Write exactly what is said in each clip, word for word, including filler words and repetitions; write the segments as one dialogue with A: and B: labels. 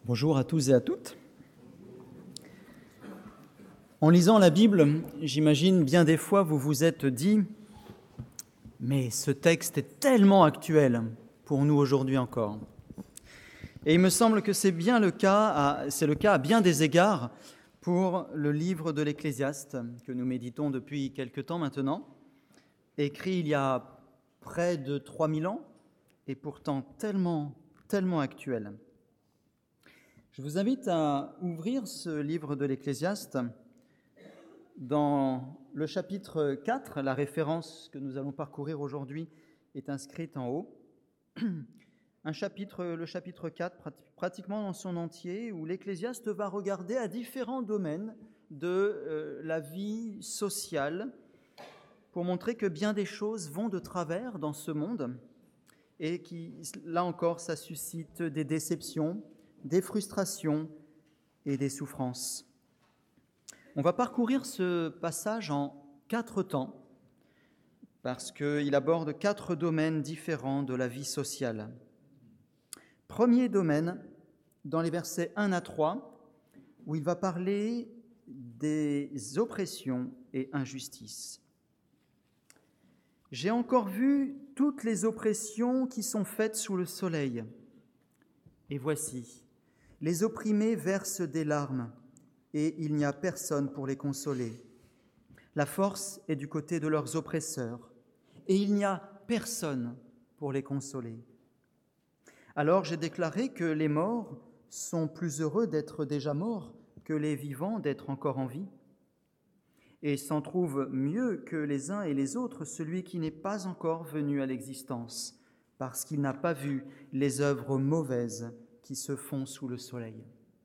A: Bonjour à tous et à toutes. En lisant la Bible, j'imagine bien des fois vous vous êtes dit « Mais ce texte est tellement actuel pour nous aujourd'hui encore ». Et il me semble que c'est bien le cas, à, c'est le cas à bien des égards pour le livre de l'Ecclésiaste que nous méditons depuis quelque temps maintenant, écrit il y a près de trois mille ans et pourtant tellement, tellement actuel. Je vous invite à ouvrir ce livre de l'Ecclésiaste dans le chapitre quatre. La référence que nous allons parcourir aujourd'hui est inscrite en haut. Un chapitre, le chapitre quatre, pratiquement dans son entier, où l'Ecclésiaste va regarder à différents domaines de euh, la vie sociale pour montrer que bien des choses vont de travers dans ce monde et qui, là encore, ça suscite des déceptions, des frustrations et des souffrances. On va parcourir ce passage en quatre temps parce qu'il aborde quatre domaines différents de la vie sociale. Premier domaine, dans les versets un à trois, où il va parler des oppressions et injustices. « J'ai encore vu toutes les oppressions qui sont faites sous le soleil. Et voici, les opprimés versent des larmes, et il n'y a personne pour les consoler. La force est du côté de leurs oppresseurs, et il n'y a personne pour les consoler. Alors j'ai déclaré que les morts sont plus heureux d'être déjà morts que les vivants d'être encore en vie. Et s'en trouve mieux que les uns et les autres celui qui n'est pas encore venu à l'existence, parce qu'il n'a pas vu les œuvres mauvaises qui se font sous le soleil. »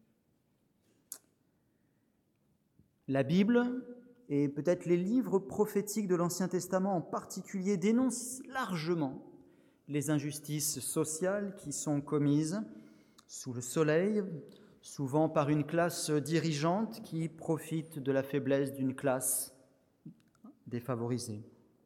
A: La Bible, et peut-être les livres prophétiques de l'Ancien Testament en particulier, dénoncent largement les injustices sociales qui sont commises sous le soleil, souvent par une classe dirigeante qui profite de la faiblesse d'une classe défavorisée.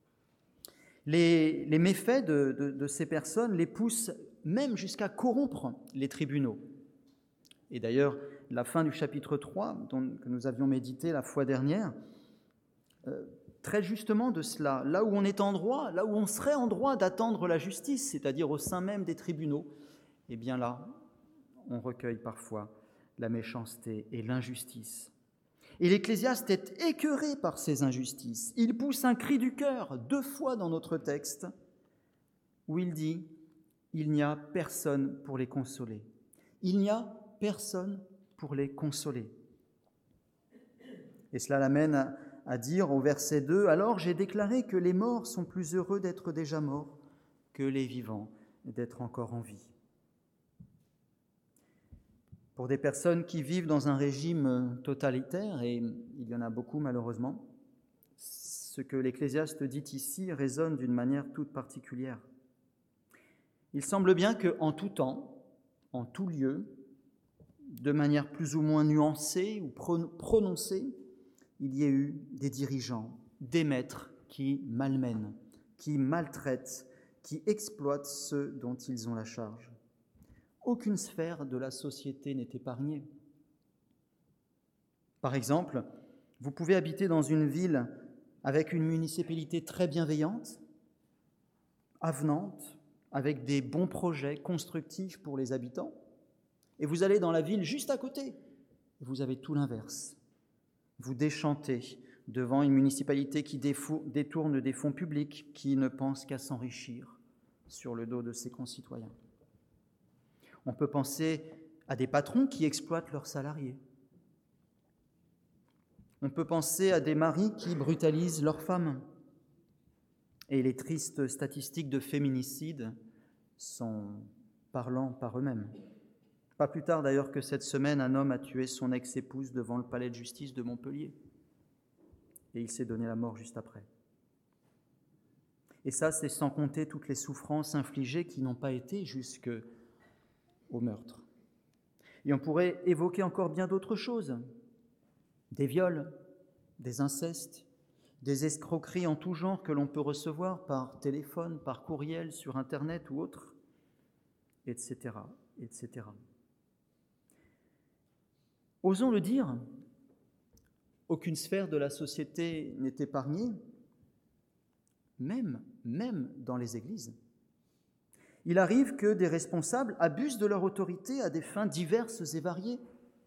A: Les, les méfaits de, de, de ces personnes les poussent même jusqu'à corrompre les tribunaux. Et d'ailleurs, la fin du chapitre trois, dont, que nous avions médité la fois dernière, euh, traite justement de cela. Là où on est en droit, là où on serait en droit d'attendre la justice, c'est-à-dire au sein même des tribunaux, eh bien là, on recueille parfois la méchanceté et l'injustice. Et l'Ecclésiaste est écœuré par ces injustices. Il pousse un cri du cœur deux fois dans notre texte où il dit « Il n'y a personne pour les consoler. » Il n'y a personne pour les consoler. Et cela l'amène à, à dire au verset deux « Alors j'ai déclaré que les morts sont plus heureux d'être déjà morts que les vivants d'être encore en vie. » Pour des personnes qui vivent dans un régime totalitaire, et il y en a beaucoup malheureusement, ce que l'Ecclésiaste dit ici résonne d'une manière toute particulière. Il semble bien qu'en tout temps, en tout lieu, de manière plus ou moins nuancée ou prononcée, il y ait eu des dirigeants, des maîtres qui malmènent, qui maltraitent, qui exploitent ceux dont ils ont la charge. Aucune sphère de la société n'est épargnée. Par exemple, vous pouvez habiter dans une ville avec une municipalité très bienveillante, avenante, avec des bons projets constructifs pour les habitants, et vous allez dans la ville juste à côté, et vous avez tout l'inverse. Vous déchantez devant une municipalité qui détourne des fonds publics, qui ne pense qu'à s'enrichir sur le dos de ses concitoyens. On peut penser à des patrons qui exploitent leurs salariés. On peut penser à des maris qui brutalisent leurs femmes. Et les tristes statistiques de féminicide sont parlants par eux-mêmes. Pas plus tard d'ailleurs que cette semaine, un homme a tué son ex-épouse devant le palais de justice de Montpellier. Et il s'est donné la mort juste après. Et ça, c'est sans compter toutes les souffrances infligées qui n'ont pas été jusque au meurtre. Et on pourrait évoquer encore bien d'autres choses. Des viols, des incestes, des escroqueries en tout genre que l'on peut recevoir par téléphone, par courriel, sur Internet ou autre, et cetera, et cetera. Osons le dire, aucune sphère de la société n'est épargnée, même, même dans les églises. Il arrive que des responsables abusent de leur autorité à des fins diverses et variées.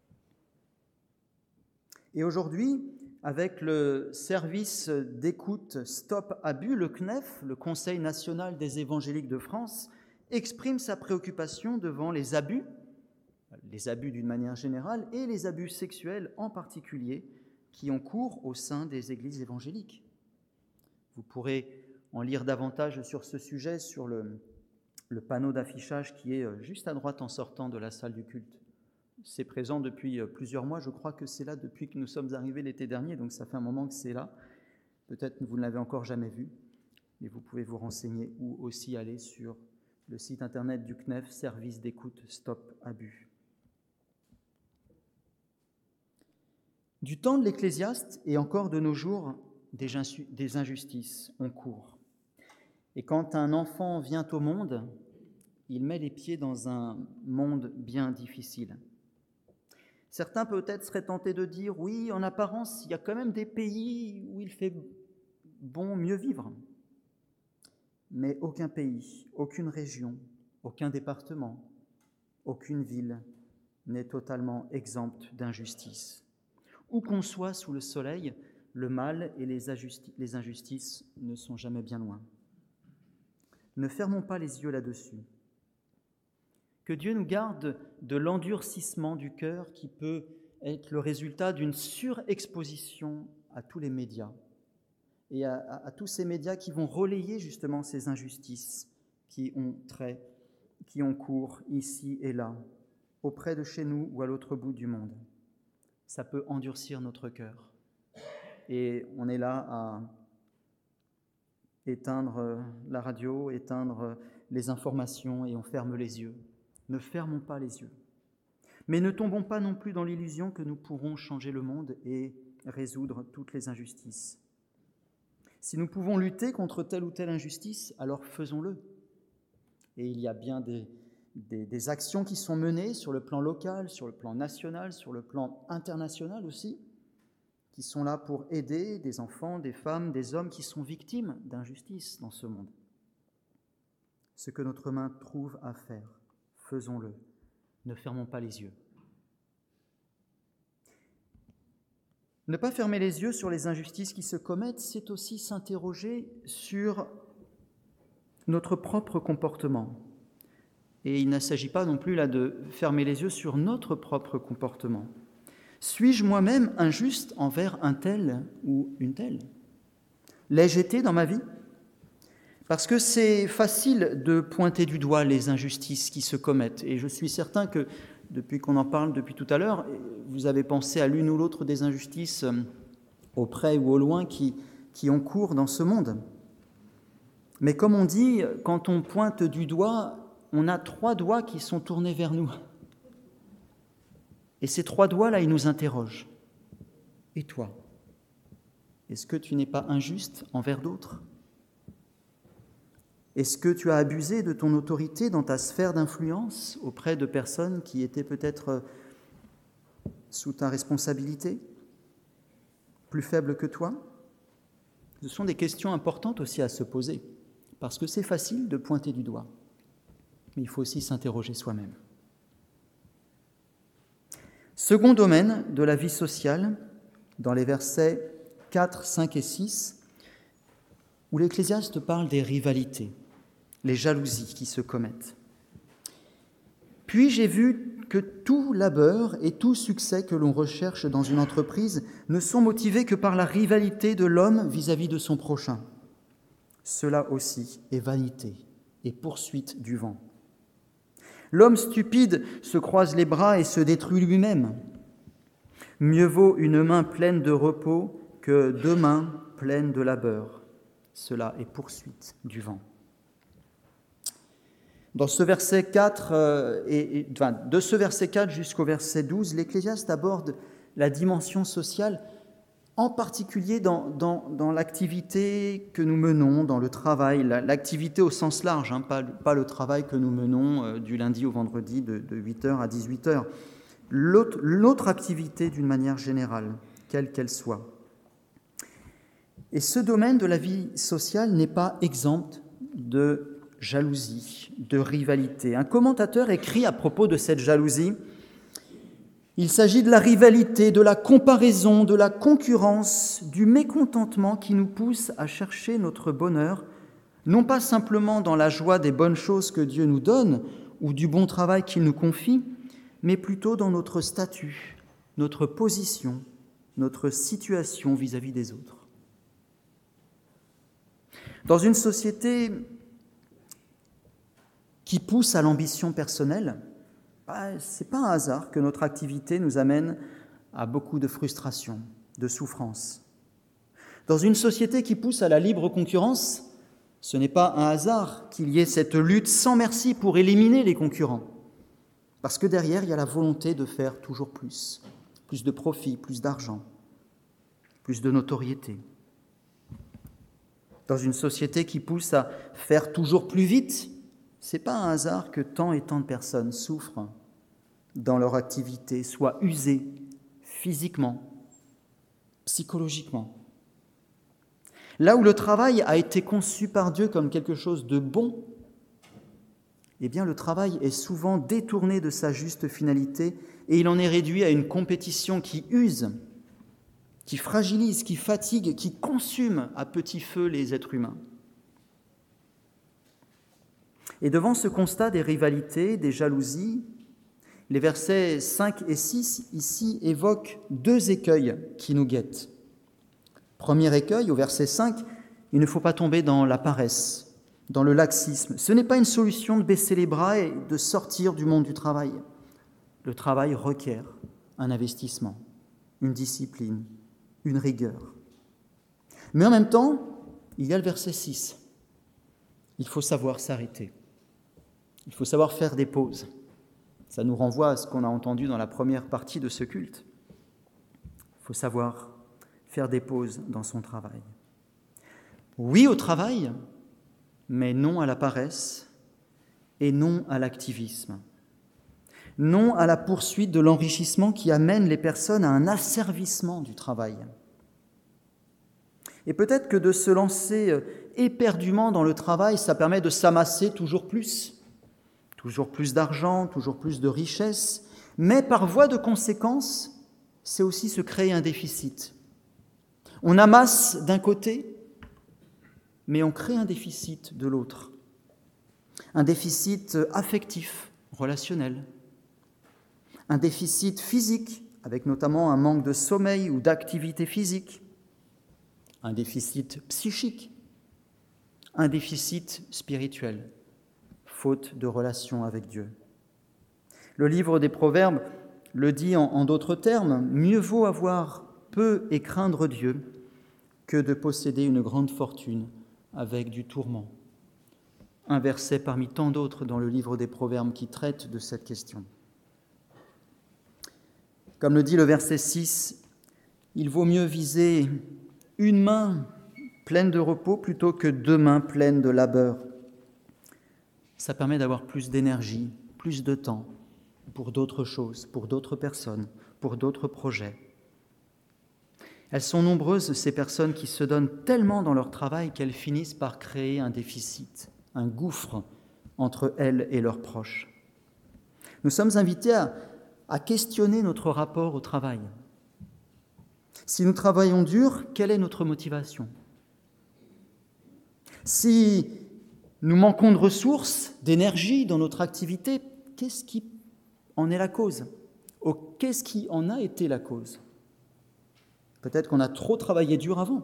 A: Et aujourd'hui, avec le service d'écoute Stop Abus, le C N E F, le Conseil national des évangéliques de France, exprime sa préoccupation devant les abus, les abus d'une manière générale, et les abus sexuels en particulier, qui ont cours au sein des églises évangéliques. Vous pourrez en lire davantage sur ce sujet sur le, le panneau d'affichage qui est juste à droite en sortant de la salle du culte. C'est présent depuis plusieurs mois, je crois que c'est là depuis que nous sommes arrivés l'été dernier, donc ça fait un moment que c'est là. Peut-être que vous ne l'avez encore jamais vu, mais vous pouvez vous renseigner ou aussi aller sur le site internet du C N E F, Service d'écoute Stop Abus. Du temps de l'Ecclésiaste et encore de nos jours, des injustices ont cours. Et quand un enfant vient au monde, il met les pieds dans un monde bien difficile. Certains peut-être seraient tentés de dire, oui, en apparence, il y a quand même des pays où il fait bon mieux vivre. Mais aucun pays, aucune région, aucun département, aucune ville n'est totalement exempte d'injustice. Où qu'on soit sous le soleil, le mal et les, injusti- les injustices ne sont jamais bien loin. Ne fermons pas les yeux là-dessus. Que Dieu nous garde de l'endurcissement du cœur qui peut être le résultat d'une surexposition à tous les médias et à, à, à tous ces médias qui vont relayer justement ces injustices qui ont trait, qui ont cours ici et là, auprès de chez nous ou à l'autre bout du monde. Ça peut endurcir notre cœur. Et on est là à éteindre la radio, éteindre les informations et on ferme les yeux. Ne fermons pas les yeux. Mais ne tombons pas non plus dans l'illusion que nous pourrons changer le monde et résoudre toutes les injustices. Si nous pouvons lutter contre telle ou telle injustice, alors faisons-le. Et il y a bien des, des, des actions qui sont menées sur le plan local, sur le plan national, sur le plan international aussi, qui sont là pour aider des enfants, des femmes, des hommes qui sont victimes d'injustice dans ce monde. Ce que notre main trouve à faire, faisons-le. Ne fermons pas les yeux. Ne pas fermer les yeux sur les injustices qui se commettent, c'est aussi s'interroger sur notre propre comportement. Et il ne s'agit pas non plus là de fermer les yeux sur notre propre comportement. Suis-je moi-même injuste envers un tel ou une telle ? L'ai-je été dans ma vie ? Parce que c'est facile de pointer du doigt les injustices qui se commettent. Et je suis certain que, depuis qu'on en parle depuis tout à l'heure, vous avez pensé à l'une ou l'autre des injustices au près ou au loin qui, qui ont cours dans ce monde. Mais comme on dit, quand on pointe du doigt, on a trois doigts qui sont tournés vers nous. Et ces trois doigts-là, ils nous interrogent. Et toi ? Est-ce que tu n'es pas injuste envers d'autres ? Est-ce que tu as abusé de ton autorité dans ta sphère d'influence auprès de personnes qui étaient peut-être sous ta responsabilité, plus faibles que toi ? Ce sont des questions importantes aussi à se poser, parce que c'est facile de pointer du doigt, mais il faut aussi s'interroger soi-même. Second domaine de la vie sociale, dans les versets quatre, cinq et six, où l'Ecclésiaste parle des rivalités, les jalousies qui se commettent. « Puis j'ai vu que tout labeur et tout succès que l'on recherche dans une entreprise ne sont motivés que par la rivalité de l'homme vis-à-vis de son prochain. Cela aussi est vanité et poursuite du vent. L'homme stupide se croise les bras et se détruit lui-même. Mieux vaut une main pleine de repos que deux mains pleines de labeur. Cela est poursuite du vent. » Dans ce verset quatre, euh, et, et, enfin, de ce verset quatre jusqu'au verset douze, l'Ecclésiaste aborde la dimension sociale, en particulier dans, dans, dans l'activité que nous menons, dans le travail, la, l'activité au sens large, hein, pas, pas le travail que nous menons euh, du lundi au vendredi de, de huit heures à dix-huit heures, l'autre, l'autre activité d'une manière générale, quelle qu'elle soit. Et ce domaine de la vie sociale n'est pas exempt de jalousie, de rivalité. Un commentateur écrit à propos de cette jalousie: il s'agit de la rivalité, de la comparaison, de la concurrence, du mécontentement qui nous pousse à chercher notre bonheur, non pas simplement dans la joie des bonnes choses que Dieu nous donne ou du bon travail qu'il nous confie, mais plutôt dans notre statut, notre position, notre situation vis-à-vis des autres. Dans une société qui pousse à l'ambition personnelle, bah, ce n'est pas un hasard que notre activité nous amène à beaucoup de frustration, de souffrance. Dans une société qui pousse à la libre concurrence, ce n'est pas un hasard qu'il y ait cette lutte sans merci pour éliminer les concurrents, parce que derrière, il y a la volonté de faire toujours plus, plus de profit, plus d'argent, plus de notoriété. Dans une société qui pousse à faire toujours plus vite, ce n'est pas un hasard que tant et tant de personnes souffrent dans leur activité, soient usées physiquement, psychologiquement. Là où le travail a été conçu par Dieu comme quelque chose de bon, eh bien le travail est souvent détourné de sa juste finalité et il en est réduit à une compétition qui use, qui fragilise, qui fatigue, qui consume à petit feu les êtres humains. Et devant ce constat des rivalités, des jalousies, les versets cinq et six ici évoquent deux écueils qui nous guettent. Premier écueil, au verset cinq, il ne faut pas tomber dans la paresse, dans le laxisme. Ce n'est pas une solution de baisser les bras et de sortir du monde du travail. Le travail requiert un investissement, une discipline, une rigueur. Mais en même temps, il y a le verset six. Il faut savoir s'arrêter. Il faut savoir faire des pauses. Ça nous renvoie à ce qu'on a entendu dans la première partie de ce culte. Il faut savoir faire des pauses dans son travail. Oui au travail, mais non à la paresse et non à l'activisme. Non à la poursuite de l'enrichissement qui amène les personnes à un asservissement du travail. Et peut-être que de se lancer éperdument dans le travail, ça permet de s'amasser toujours plus, toujours plus d'argent, toujours plus de richesse, mais par voie de conséquence, c'est aussi se créer un déficit. On amasse d'un côté, mais on crée un déficit de l'autre. Un déficit affectif, relationnel. Un déficit physique, avec notamment un manque de sommeil ou d'activité physique. Un déficit psychique. Un déficit spirituel, faute de relation avec Dieu. Le livre des Proverbes le dit en, en d'autres termes, mieux vaut avoir peu et craindre Dieu que de posséder une grande fortune avec du tourment. Un verset parmi tant d'autres dans le livre des Proverbes qui traite de cette question. Comme le dit le verset six, il vaut mieux viser une main pleine de repos plutôt que deux mains pleines de labeur. Ça permet d'avoir plus d'énergie, plus de temps pour d'autres choses, pour d'autres personnes, pour d'autres projets. Elles sont nombreuses, ces personnes qui se donnent tellement dans leur travail qu'elles finissent par créer un déficit, un gouffre entre elles et leurs proches. Nous sommes invités à, à questionner notre rapport au travail. Si nous travaillons dur, quelle est notre motivation ? Si nous manquons de ressources, d'énergie dans notre activité, qu'est-ce qui en est la cause ? Ou qu'est-ce qui en a été la cause ? Peut-être qu'on a trop travaillé dur avant.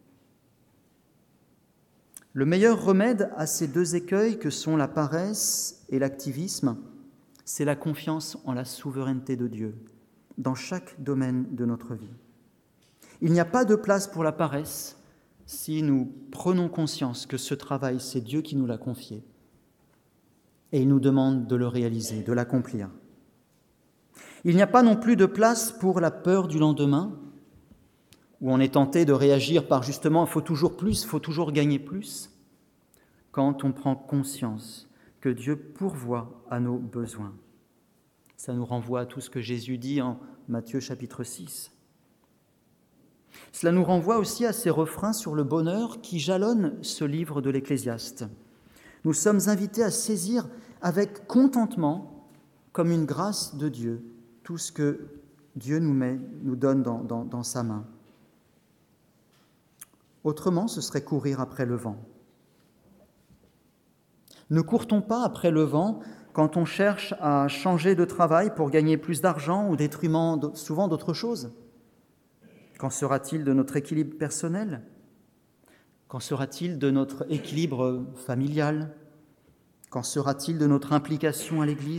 A: Le meilleur remède à ces deux écueils que sont la paresse et l'activisme, c'est la confiance en la souveraineté de Dieu dans chaque domaine de notre vie. Il n'y a pas de place pour la paresse si nous prenons conscience que ce travail, c'est Dieu qui nous l'a confié et il nous demande de le réaliser, de l'accomplir. Il n'y a pas non plus de place pour la peur du lendemain, où on est tenté de réagir par justement « il faut toujours plus, il faut toujours gagner plus », quand on prend conscience que Dieu pourvoit à nos besoins. Ça nous renvoie à tout ce que Jésus dit en Matthieu chapitre six. Cela nous renvoie aussi à ces refrains sur le bonheur qui jalonnent ce livre de l'Ecclésiaste. Nous sommes invités à saisir avec contentement, comme une grâce de Dieu, tout ce que Dieu nous, met, nous donne dans, dans, dans sa main. Autrement, ce serait courir après le vent. Ne court-on pas après le vent quand on cherche à changer de travail pour gagner plus d'argent au détriment souvent d'autres choses ? Qu'en sera-t-il de notre équilibre personnel ? Qu'en sera-t-il de notre équilibre familial ? Qu'en sera-t-il de notre implication à l'Église ?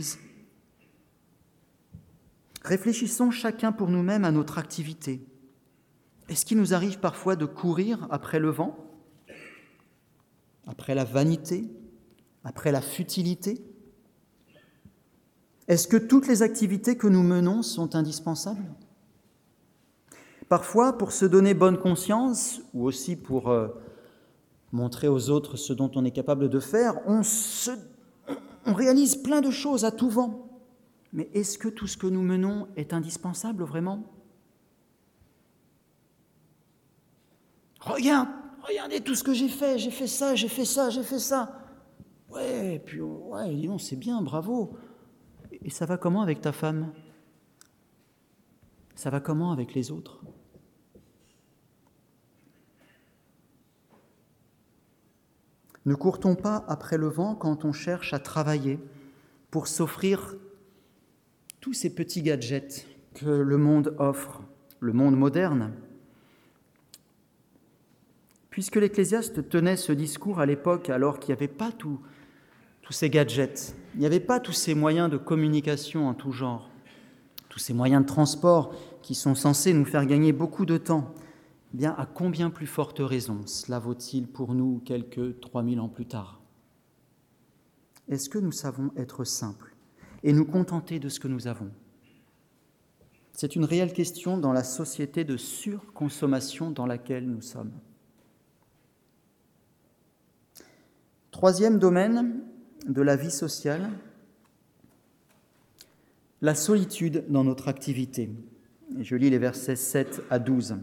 A: Réfléchissons chacun pour nous-mêmes à notre activité. Est-ce qu'il nous arrive parfois de courir après le vent, après la vanité, après la futilité ? Est-ce que toutes les activités que nous menons sont indispensables ? Parfois, pour se donner bonne conscience, ou aussi pour euh, montrer aux autres ce dont on est capable de faire, on, se, on réalise plein de choses à tout vent. Mais est-ce que tout ce que nous menons est indispensable vraiment ? Regarde, regardez tout ce que j'ai fait, j'ai fait ça, j'ai fait ça, j'ai fait ça. Ouais, puis ouais, dis donc, c'est bien, bravo. Et ça va comment avec ta femme ? Ça va comment avec les autres ? Ne court-on pas après le vent quand on cherche à travailler pour s'offrir tous ces petits gadgets que le monde offre, le monde moderne ? Puisque l'Ecclésiaste tenait ce discours à l'époque alors qu'il n'y avait pas tout, tous ces gadgets, il n'y avait pas tous ces moyens de communication en tout genre, tous ces moyens de transport qui sont censés nous faire gagner beaucoup de temps, eh bien, à combien plus forte raison cela vaut-il pour nous quelques trois mille ans plus tard ? Est-ce que nous savons être simples et nous contenter de ce que nous avons ? C'est une réelle question dans la société de surconsommation dans laquelle nous sommes. Troisième domaine de la vie sociale, la solitude dans notre activité. Et je lis les versets sept à douze.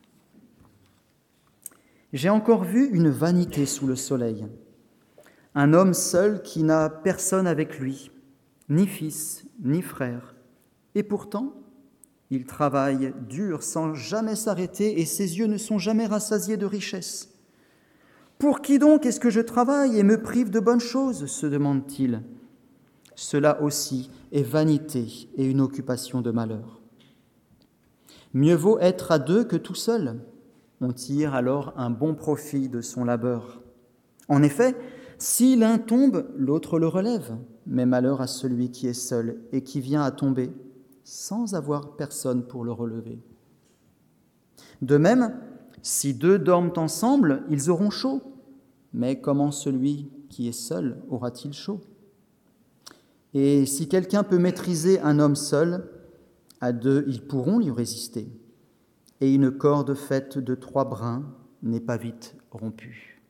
A: « J'ai encore vu une vanité sous le soleil, un homme seul qui n'a personne avec lui, ni fils, ni frère, et pourtant il travaille dur sans jamais s'arrêter et ses yeux ne sont jamais rassasiés de richesses. Pour qui donc est-ce que je travaille et me prive de bonnes choses ? Se demande-t-il. Cela aussi est vanité et une occupation de malheur. Mieux vaut être à deux que tout seul. On tire alors un bon profit de son labeur. En effet, si l'un tombe, l'autre le relève, mais malheur à celui qui est seul et qui vient à tomber sans avoir personne pour le relever. De même, si deux dorment ensemble, ils auront chaud, mais comment celui qui est seul aura-t-il chaud ? Et si quelqu'un peut maîtriser un homme seul, à deux, ils pourront lui résister. Et une corde faite de trois brins n'est pas vite rompue.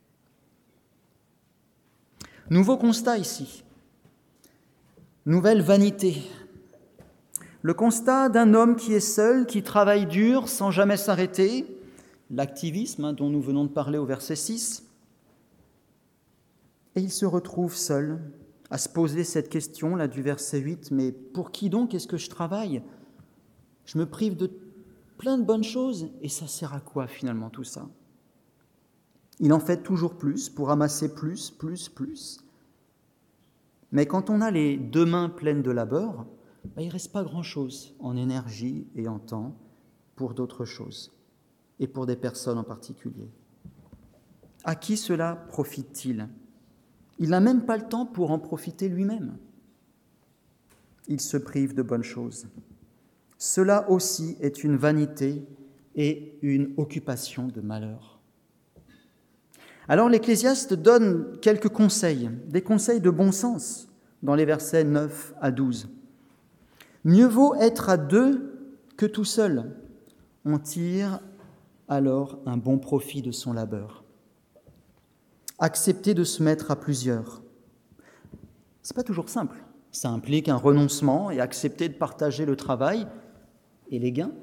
A: Nouveau constat ici. Nouvelle vanité. Le constat d'un homme qui est seul, qui travaille dur sans jamais s'arrêter, l'activisme hein, dont nous venons de parler au verset six, et il se retrouve seul à se poser cette question là du verset huit, mais pour qui donc est-ce que je travaille ? Je me prive de plein de bonnes choses et ça sert à quoi finalement tout ça ? Il en fait toujours plus pour amasser plus, plus, plus. Mais quand on a les deux mains pleines de labeur, ben, il ne reste pas grand-chose en énergie et en temps pour d'autres choses, et pour des personnes en particulier. À qui cela profite-t-il ? Il n'a même pas le temps pour en profiter lui-même. Il se prive de bonnes choses. Cela aussi est une vanité et une occupation de malheur. Alors l'Ecclésiaste donne quelques conseils, des conseils de bon sens, dans les versets neuf à douze. Mieux vaut être à deux que tout seul. On tire alors un bon profit de son labeur. Accepter de se mettre à plusieurs. Ce n'est pas toujours simple Ça implique un renoncement et accepter de partager le travail et les gains.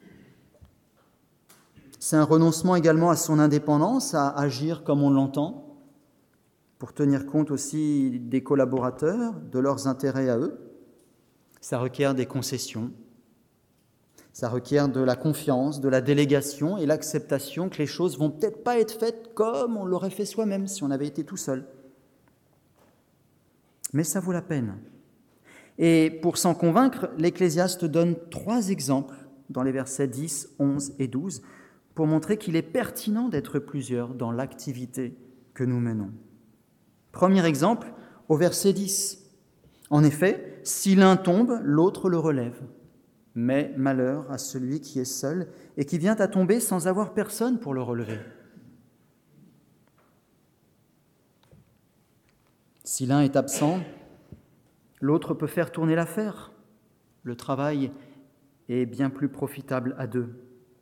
A: C'est un renoncement également à son indépendance, à agir comme on l'entend, pour tenir compte aussi des collaborateurs, de leurs intérêts à eux. Ça requiert des concessions, ça requiert de la confiance, de la délégation et l'acceptation que les choses vont peut-être pas être faites comme on l'aurait fait soi-même si on avait été tout seul. Mais ça vaut la peine. Et pour s'en convaincre, l'Ecclésiaste donne trois exemples dans les versets dix, onze et douze pour montrer qu'il est pertinent d'être plusieurs dans l'activité que nous menons. Premier exemple, au verset dix. En effet, si l'un tombe, l'autre le relève. Mais malheur à celui qui est seul et qui vient à tomber sans avoir personne pour le relever. Si l'un est absent, l'autre peut faire tourner l'affaire. Le travail est bien plus profitable à deux.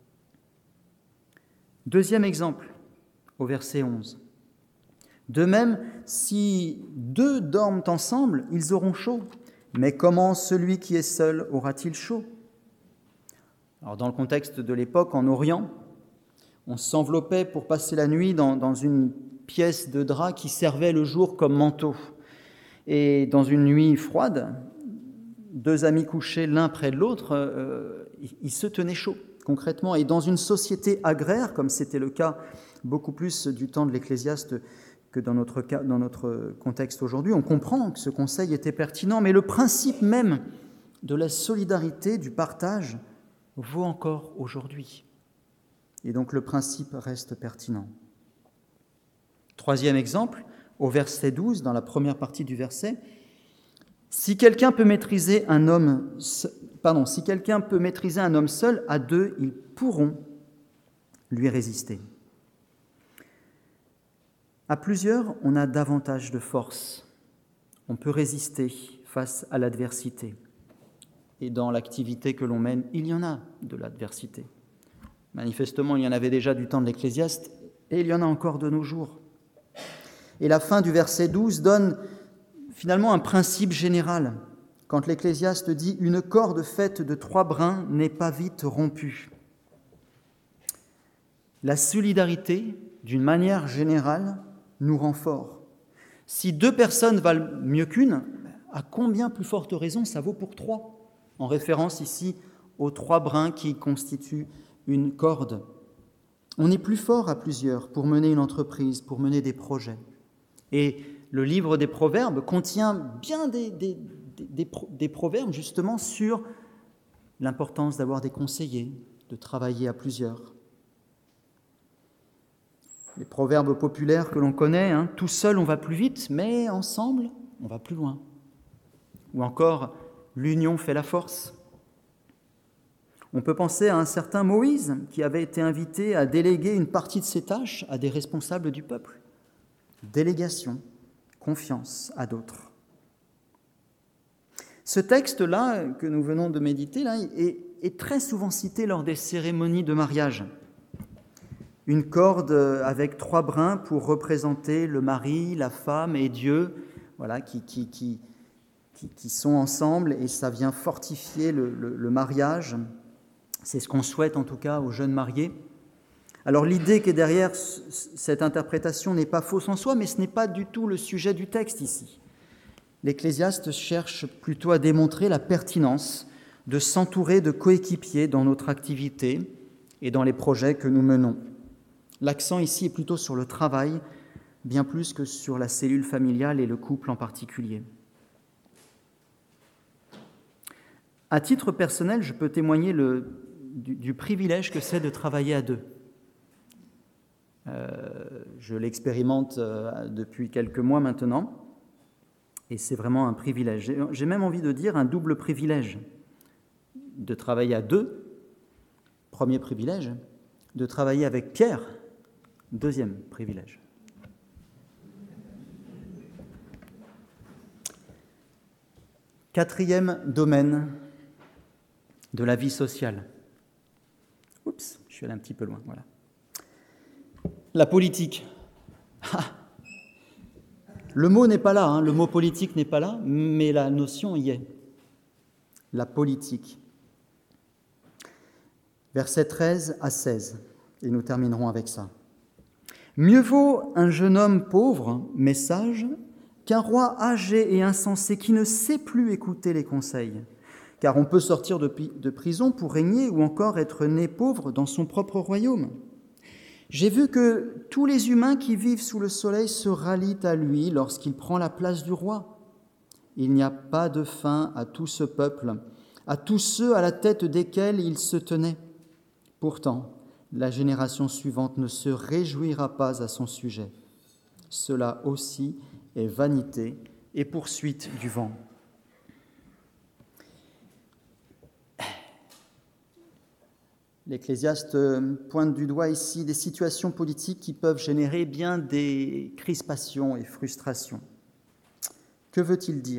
A: Deuxième exemple, au verset onze. De même, si deux dorment ensemble, ils auront chaud. Mais comment celui qui est seul aura-t-il chaud ? Alors, dans le contexte de l'époque, en Orient, on s'enveloppait pour passer la nuit dans, dans une pièce de drap qui servait le jour comme manteau. Et dans une nuit froide, deux amis couchés l'un près de l'autre, euh, ils se tenaient chaud, concrètement. Et dans une société agraire, comme c'était le cas beaucoup plus du temps de l'Ecclésiaste que dans notre, cas, dans notre contexte aujourd'hui, on comprend que ce conseil était pertinent, mais le principe même de la solidarité, du partage, vaut encore aujourd'hui. Et donc le principe reste pertinent. Troisième exemple, au verset douze, dans la première partie du verset, si quelqu'un peut maîtriser un homme, pardon, si quelqu'un peut maîtriser un homme seul, à deux, ils pourront lui résister. À plusieurs, on a davantage de force. On peut résister face à l'adversité. Et dans l'activité que l'on mène, il y en a de l'adversité. Manifestement, il y en avait déjà du temps de l'Ecclésiaste, et il y en a encore de nos jours. Et la fin du verset douze donne finalement un principe général. Quand l'Ecclésiaste dit « Une corde faite de trois brins n'est pas vite rompue ». La solidarité, d'une manière générale, nous rend forts. Si deux personnes valent mieux qu'une, à combien plus forte raison ça vaut pour trois ? En référence ici aux trois brins qui constituent une corde. On est plus fort à plusieurs pour mener une entreprise, pour mener des projets. Et le livre des Proverbes contient bien des, des, des, des proverbes justement sur l'importance d'avoir des conseillers, de travailler à plusieurs. Les proverbes populaires que l'on connaît, hein, tout seul on va plus vite, mais ensemble on va plus loin. Ou encore, l'union fait la force. On peut penser à un certain Moïse qui avait été invité à déléguer une partie de ses tâches à des responsables du peuple. Délégation, confiance à d'autres. Ce texte-là que nous venons de méditer là, est, est très souvent cité lors des cérémonies de mariage. Une corde avec trois brins pour représenter le mari, la femme et Dieu, voilà, qui, qui, qui, qui, qui sont ensemble, et ça vient fortifier le, le, le mariage. C'est ce qu'on souhaite en tout cas aux jeunes mariés. Alors l'idée qui est derrière cette interprétation n'est pas fausse en soi, mais ce n'est pas du tout le sujet du texte ici. L'Ecclésiaste cherche plutôt à démontrer la pertinence de s'entourer de coéquipiers dans notre activité et dans les projets que nous menons. L'accent ici est plutôt sur le travail, bien plus que sur la cellule familiale et le couple en particulier. À titre personnel, je peux témoigner le, du, du privilège que c'est de travailler à deux. Euh, je l'expérimente euh, depuis quelques mois maintenant, et c'est vraiment un privilège. J'ai, j'ai même envie de dire un double privilège de travailler à deux. Premier privilège, de travailler avec Pierre. Deuxième privilège. Quatrième domaine de la vie sociale. Oups, je suis allé un petit peu loin, voilà. La politique. Ah. Le mot n'est pas là, hein, le mot politique n'est pas là, mais la notion y est. La politique. Versets treize à seize, et nous terminerons avec ça. Mieux vaut un jeune homme pauvre, mais sage, qu'un roi âgé et insensé qui ne sait plus écouter les conseils. Car on peut sortir de, de prison pour régner ou encore être né pauvre dans son propre royaume. J'ai vu que tous les humains qui vivent sous le soleil se rallient à lui lorsqu'il prend la place du roi. Il n'y a pas de fin à tout ce peuple, à tous ceux à la tête desquels il se tenait. Pourtant, la génération suivante ne se réjouira pas à son sujet. Cela aussi est vanité et poursuite du vent. L'Ecclésiaste pointe du doigt ici des situations politiques qui peuvent générer bien des crispations et frustrations. Que veut-il dire ?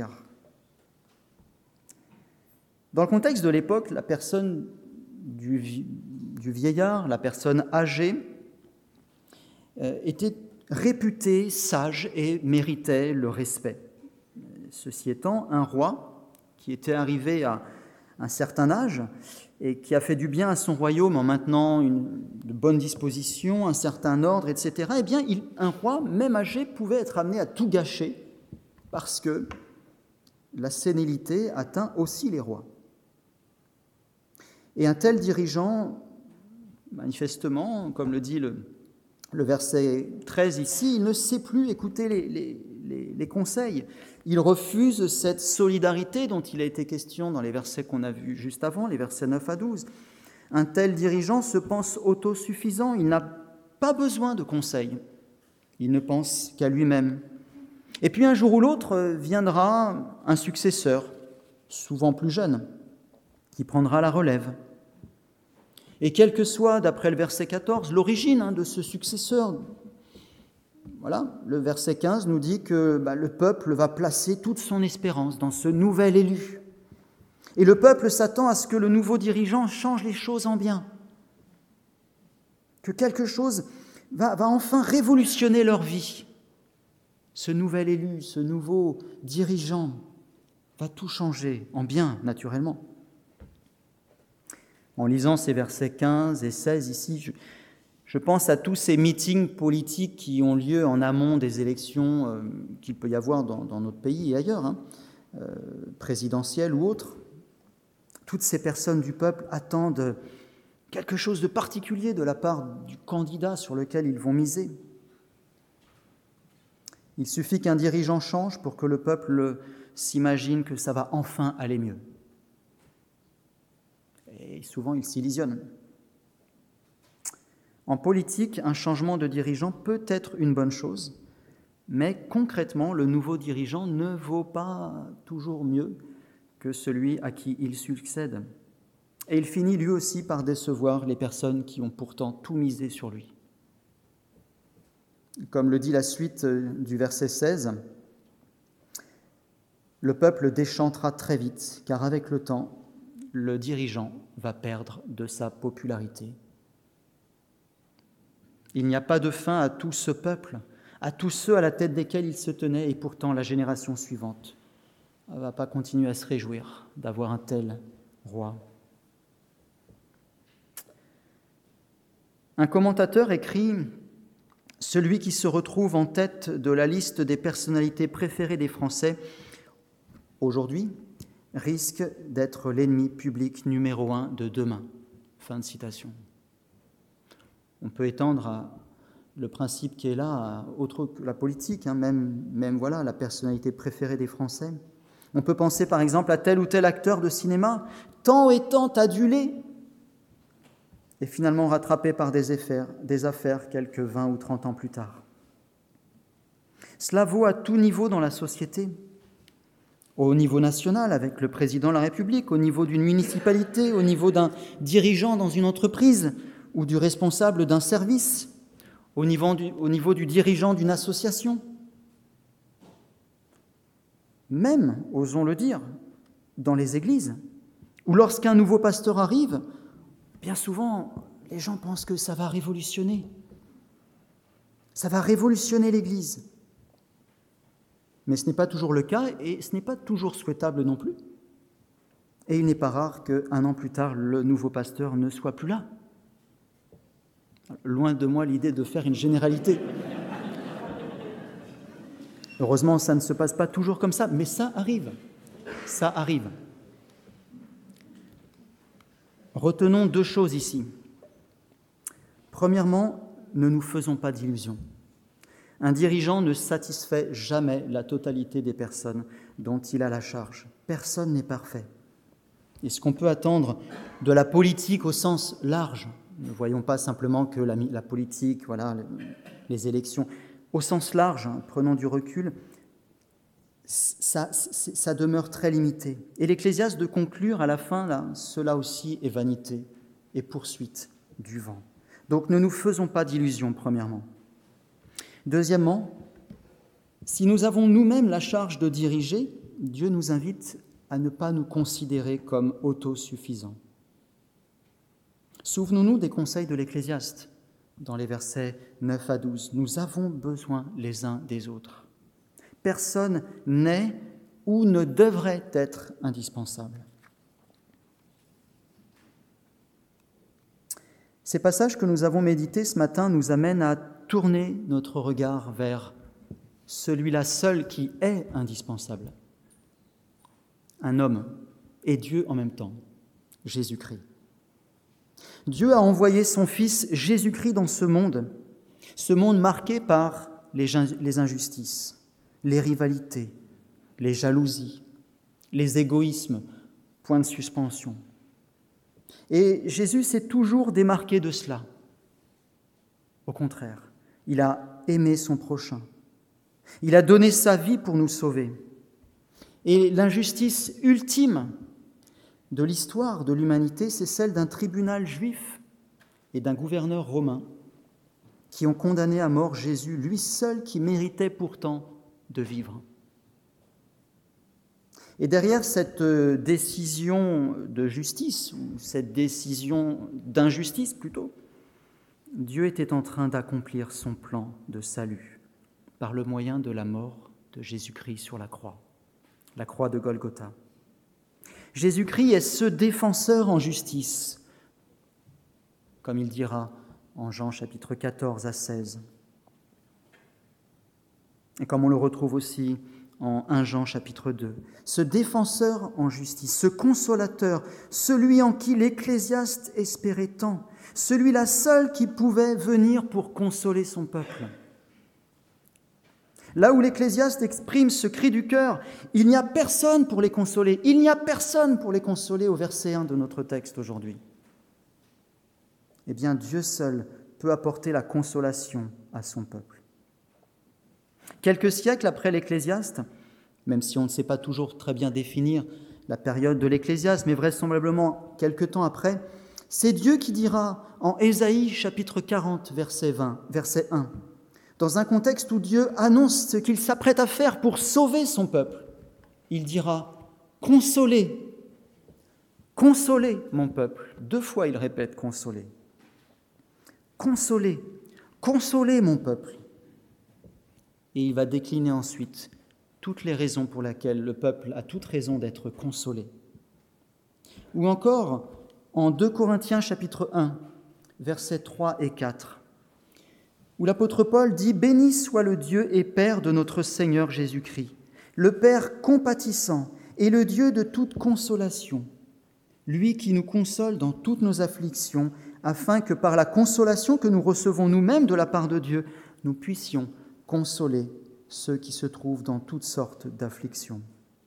A: Dans le contexte de l'époque, la personne du, du vieillard, la personne âgée, euh, était réputée sage et méritait le respect. Ceci étant, un roi qui était arrivé à un certain âge et qui a fait du bien à son royaume en maintenant une, de bonnes dispositions, un certain ordre, et cetera, eh bien, il, un roi, même âgé, pouvait être amené à tout gâcher parce que la sénilité atteint aussi les rois. Et un tel dirigeant, manifestement, comme le dit le, le verset treize ici, il ne sait plus écouter les, les, les, les conseils. Il refuse cette solidarité dont il a été question dans les versets qu'on a vus juste avant, les versets neuf à douze. Un tel dirigeant se pense autosuffisant, il n'a pas besoin de conseils, il ne pense qu'à lui-même. Et puis un jour ou l'autre viendra un successeur, souvent plus jeune, qui prendra la relève. Et quelle que soit, d'après le verset quatorze, l'origine hein, de ce successeur, voilà, le verset quinze nous dit que bah, le peuple va placer toute son espérance dans ce nouvel élu. Et le peuple s'attend à ce que le nouveau dirigeant change les choses en bien. Que quelque chose va, va enfin révolutionner leur vie. Ce nouvel élu, ce nouveau dirigeant va tout changer en bien, naturellement. En lisant ces versets quinze et seize ici, je, je pense à tous ces meetings politiques qui ont lieu en amont des élections euh, qu'il peut y avoir dans, dans notre pays et ailleurs, hein, euh, présidentielles ou autres. Toutes ces personnes du peuple attendent quelque chose de particulier de la part du candidat sur lequel ils vont miser. Il suffit qu'un dirigeant change pour que le peuple s'imagine que ça va enfin aller mieux. Et souvent, il s'illusionne. En politique, un changement de dirigeant peut être une bonne chose, mais concrètement, le nouveau dirigeant ne vaut pas toujours mieux que celui à qui il succède. Et il finit lui aussi par décevoir les personnes qui ont pourtant tout misé sur lui. Comme le dit la suite du verset seize, le peuple déchantera très vite, car avec le temps, le dirigeant va perdre de sa popularité. Il n'y a pas de fin à tout ce peuple, à tous ceux à la tête desquels il se tenait, et pourtant la génération suivante ne va pas continuer à se réjouir d'avoir un tel roi. Un commentateur écrit « Celui qui se retrouve en tête de la liste des personnalités préférées des Français aujourd'hui risque d'être l'ennemi public numéro un de demain. » Fin de citation. On peut étendre à le principe qui est là à autre que la politique, hein, même, même voilà, la personnalité préférée des Français. On peut penser par exemple à tel ou tel acteur de cinéma, tant et tant adulé, et finalement rattrapé par des affaires, des affaires quelques vingt ou trente ans plus tard. Cela vaut à tout niveau dans la société. Au niveau national, avec le président de la République, au niveau d'une municipalité, au niveau d'un dirigeant dans une entreprise ou du responsable d'un service, au niveau du, au niveau du dirigeant d'une association. Même, osons le dire, dans les églises, où lorsqu'un nouveau pasteur arrive, bien souvent, les gens pensent que ça va révolutionner. Ça va révolutionner l'Église. Mais ce n'est pas toujours le cas et ce n'est pas toujours souhaitable non plus. Et il n'est pas rare qu'un an plus tard, le nouveau pasteur ne soit plus là. Loin de moi l'idée de faire une généralité. Heureusement, ça ne se passe pas toujours comme ça, mais ça arrive. Ça arrive. Retenons deux choses ici. Premièrement, ne nous faisons pas d'illusions. Un dirigeant ne satisfait jamais la totalité des personnes dont il a la charge. Personne n'est parfait. Et ce qu'on peut attendre de la politique au sens large, ne voyons pas simplement que la, la politique, voilà, les, les élections, au sens large, hein, prenons du recul, ça, ça demeure très limité. Et l'Ecclésiaste de conclure à la fin, là, cela aussi est vanité et poursuite du vent. Donc ne nous faisons pas d'illusions, premièrement. Deuxièmement, si nous avons nous-mêmes la charge de diriger, Dieu nous invite à ne pas nous considérer comme autosuffisants. Souvenons-nous des conseils de l'Ecclésiaste dans les versets neuf à douze. Nous avons besoin les uns des autres. Personne n'est ou ne devrait être indispensable. Ces passages que nous avons médités ce matin nous amènent à tourner notre regard vers celui-là seul qui est indispensable. Un homme et Dieu en même temps, Jésus-Christ. Dieu a envoyé son Fils Jésus-Christ dans ce monde, ce monde marqué par les injustices, les rivalités, les jalousies, les égoïsmes, point de suspension. Et Jésus s'est toujours démarqué de cela. Au contraire, il a aimé son prochain. Il a donné sa vie pour nous sauver. Et l'injustice ultime de l'histoire de l'humanité, c'est celle d'un tribunal juif et d'un gouverneur romain qui ont condamné à mort Jésus, lui seul qui méritait pourtant de vivre. Et derrière cette décision de justice, ou cette décision d'injustice plutôt, Dieu était en train d'accomplir son plan de salut par le moyen de la mort de Jésus-Christ sur la croix, la croix de Golgotha. Jésus-Christ est ce défenseur en justice, comme il dira en Jean chapitre quatorze à seize. Et comme on le retrouve aussi en premier Jean chapitre deux. Ce défenseur en justice, ce consolateur, celui en qui l'Ecclésiaste espérait tant, celui-là seul qui pouvait venir pour consoler son peuple. Là où l'Ecclésiaste exprime ce cri du cœur, il n'y a personne pour les consoler, il n'y a personne pour les consoler au verset un de notre texte aujourd'hui. Eh bien, Dieu seul peut apporter la consolation à son peuple. Quelques siècles après l'Ecclésiaste, même si on ne sait pas toujours très bien définir la période de l'Ecclésiaste, mais vraisemblablement quelque temps après, c'est Dieu qui dira en Ésaïe chapitre quarante, verset vingt, verset un, dans un contexte où Dieu annonce ce qu'il s'apprête à faire pour sauver son peuple. Il dira « Consolez, consolez mon peuple ». Deux fois il répète « Consolez ». Consolez, consolez mon peuple. Et il va décliner ensuite toutes les raisons pour lesquelles le peuple a toute raison d'être consolé. Ou encore, en deux Corinthiens chapitre un, versets trois et quatre, où l'apôtre Paul dit « Béni soit le Dieu et Père de notre Seigneur Jésus-Christ, le Père compatissant et le Dieu de toute consolation, lui qui nous console dans toutes nos afflictions, afin que par la consolation que nous recevons nous-mêmes de la part de Dieu, nous puissions consoler ceux qui se trouvent dans toutes sortes d'afflictions. »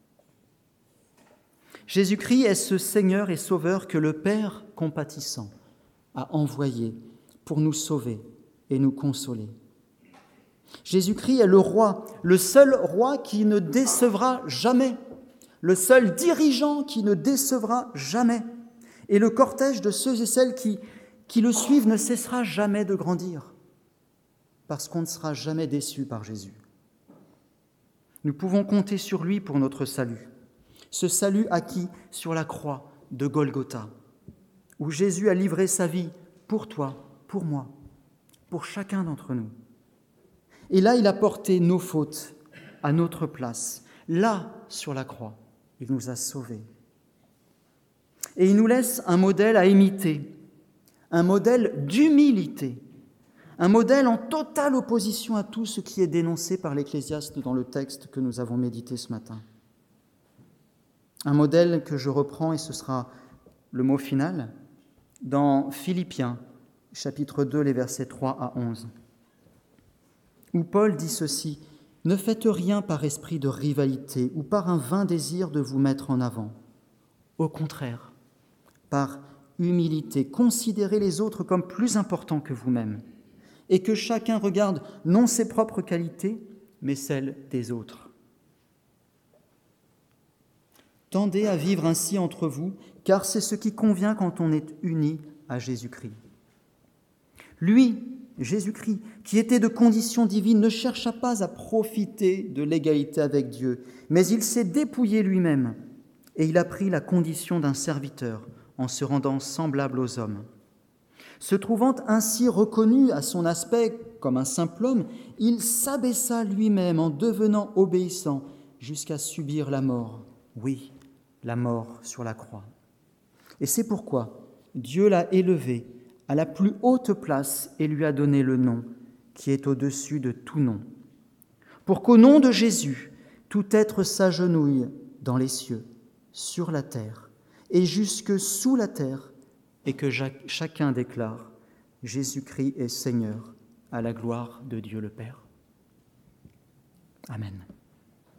A: Jésus-Christ est ce Seigneur et Sauveur que le Père compatissant a envoyé pour nous sauver et nous consoler. Jésus-Christ est le roi, le seul roi qui ne décevra jamais, le seul dirigeant qui ne décevra jamais, et le cortège de ceux et celles qui, qui le suivent ne cessera jamais de grandir, parce qu'on ne sera jamais déçu par Jésus. Nous pouvons compter sur lui pour notre salut, ce salut acquis sur la croix de Golgotha, où Jésus a livré sa vie pour toi, pour moi, pour chacun d'entre nous. Et là, il a porté nos fautes à notre place. Là, sur la croix, il nous a sauvés. Et il nous laisse un modèle à imiter, un modèle d'humilité, un modèle en totale opposition à tout ce qui est dénoncé par l'Ecclésiaste dans le texte que nous avons médité ce matin. Un modèle que je reprends, et ce sera le mot final, dans Philippiens, chapitre deux, les versets trois à onze, où Paul dit ceci: « Ne faites rien par esprit de rivalité ou par un vain désir de vous mettre en avant. Au contraire, par humilité, considérez les autres comme plus importants que vous-même, et que chacun regarde non ses propres qualités, mais celles des autres. Tendez à vivre ainsi entre vous, car c'est ce qui convient quand on est unis à Jésus-Christ. Lui, Jésus-Christ, qui était de condition divine, ne chercha pas à profiter de l'égalité avec Dieu, mais il s'est dépouillé lui-même et il a pris la condition d'un serviteur en se rendant semblable aux hommes. Se trouvant ainsi reconnu à son aspect comme un simple homme, il s'abaissa lui-même en devenant obéissant jusqu'à subir la mort. Oui, la mort sur la croix. Et c'est pourquoi Dieu l'a élevé à la plus haute place et lui a donné le nom qui est au-dessus de tout nom, pour qu'au nom de Jésus, tout être s'agenouille dans les cieux, sur la terre et jusque sous la terre, et que chacun déclare « Jésus-Christ est Seigneur, à la gloire de Dieu le Père. » Amen.